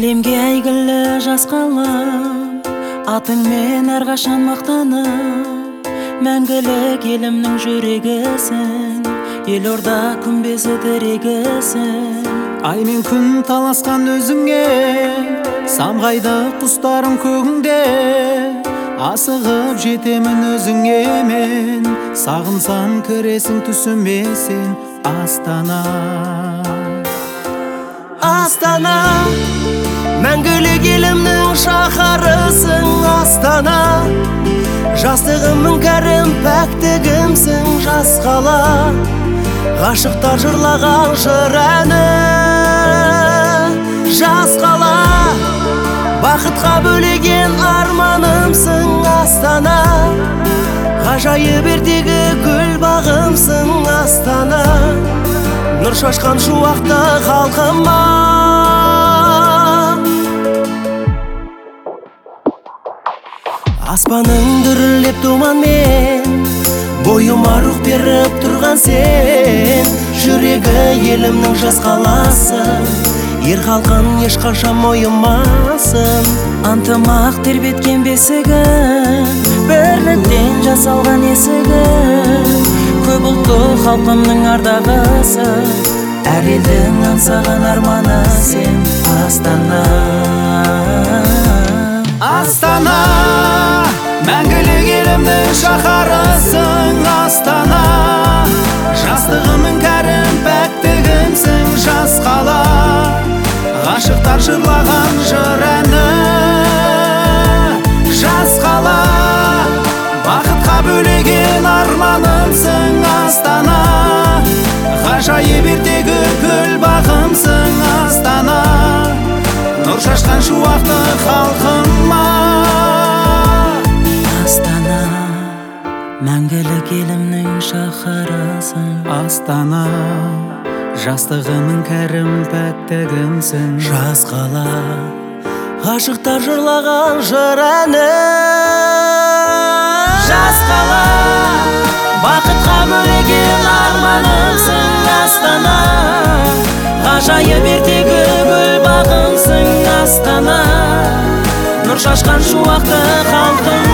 Әлемге әйгілі жас қалам, атыңмен әрқашан мақтанып, мәңгілік елімнің жүрегісің, елорда күмбезі тірегісің. Ай мен күн таласқан өзіңе, самғайды құстарым көгіңде. Асығып жетемін өзіңе мен, сағынсам кіресің түсіме сен. Астана, Астана, мәңгілік елімнің шаһарысың. Астана, жастығымның кәрім пәктігімсің. Жас қала, ғашықтар жырлаған жыр әні. Жас қала, бақытқа бөлеген арманымсың. Астана, ғажайып ертегі гүл бағымсың. Астана, нұр шашқан шуақты халқыма. Аспаның дүрлеп думанмен, бойыма рух беріп тұрған сен. Жүрегі елімнің жас қаласы, ер халқын ешқашан мойымасын. Антымақ тербеткен бесігін, бірліктен жасалған есігін. Көп ұлтты халқымның ардағысы, әр елдің аңсаған арманы сен. Астана, Астана, мәңгілік елімнің шаһарысың. Астана, жастығымның кәрім пәктігімсің. Жас қала, ғашықтар жырлаған жыр әні. Жас қала, бақытқа бөлеген арманымсың. Астана, ғажайып ертегі гүл бағымсың. Астана, нұр шашқан шуақты халқыма. Астана, мәңгілік елімнің шаһарысың. Астана, жастығымның кәрім пәктігімсің. Жас қала, ғашықтар жырлаған жыр әні. Жас қала, бақытқа бөлеген арманымсың. Астана, ғажайып ертегі гүл бағымсың. Астана, нұр шашқан шуақты халқым.